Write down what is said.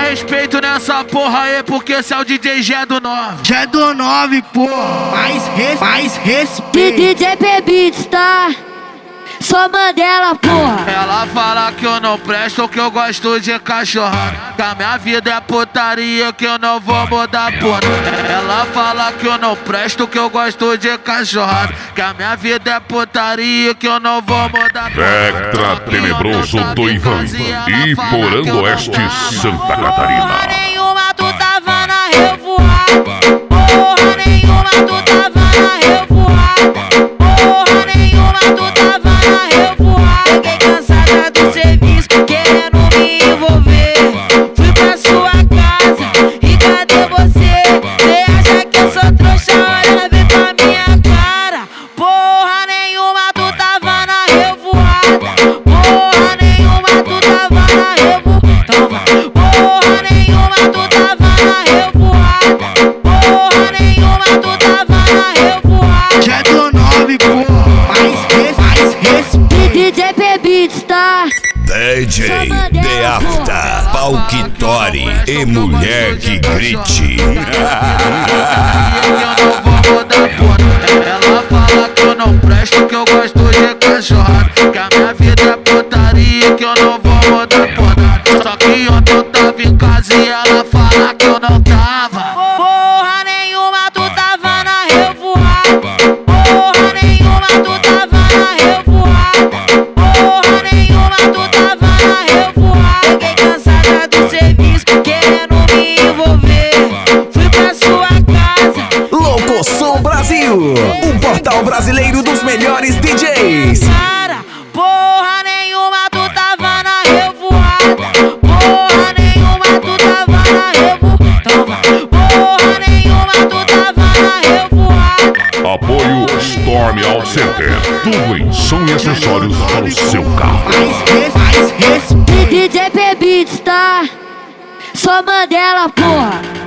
respeito nessa porra aí, porque esse é o DJ Gé do 9. Já é do 9, pô. Mais respeito. DJ Beats, tá? Só Mandela, porra. Ela fala que eu não presto, que eu gosto de cachorrada, que a minha vida é putaria, que eu não vou mudar porra. Ela fala que eu não presto, que eu gosto de cachorrada, que a minha vida é putaria, que eu não vou mudar porra. Vectra Tenebroso do Ivan e Porando Oeste, Santa Catarina. Porra nenhuma tu tava na revoada. Porra nenhuma tu tava na revoada. Porra nenhuma tu tava na revoada. Cheguei cansada do serviço, querendo me envolver. Fui pra sua casa e cadê você? Cê acha que eu sou trouxa? Olha bem pra minha cara. Porra nenhuma tu tava na revoada. Porra nenhuma tu tava na revoada. Porra nenhuma tu tava na revoada. Porra nenhuma tu tava na revoada. Já é do 9, pô. Mais respeito. DJ Beats, tá? DJ The Afta, Palquitori e Mulher que Grite. Eu não vou mudar porra. Ela fala que eu não presto, que eu gosto de cachorrada, que a minha vida é putaria, que eu não vou mudar porra. Só que ontem eu tava em casa e ela fala que eu não tava. Porra nenhuma tu tava na revoada. Porra nenhuma tu tava na revoada. Porra nenhuma tu tava na revoada. Cheguei cansada do serviço, querendo me envolver. Fui pra sua casa. Locosom Brasil, o portal brasileiro dos melhores DJs. Cara, porra nenhuma tu tava na revoada. Porra nenhuma tu tava na revoada. Porra nenhuma tu tava na revoada. Apoio Storm All Center, tudo em som e acessórios para o seu carro. Mais respeito. DJ Beats, tá? Só Mandela, porra.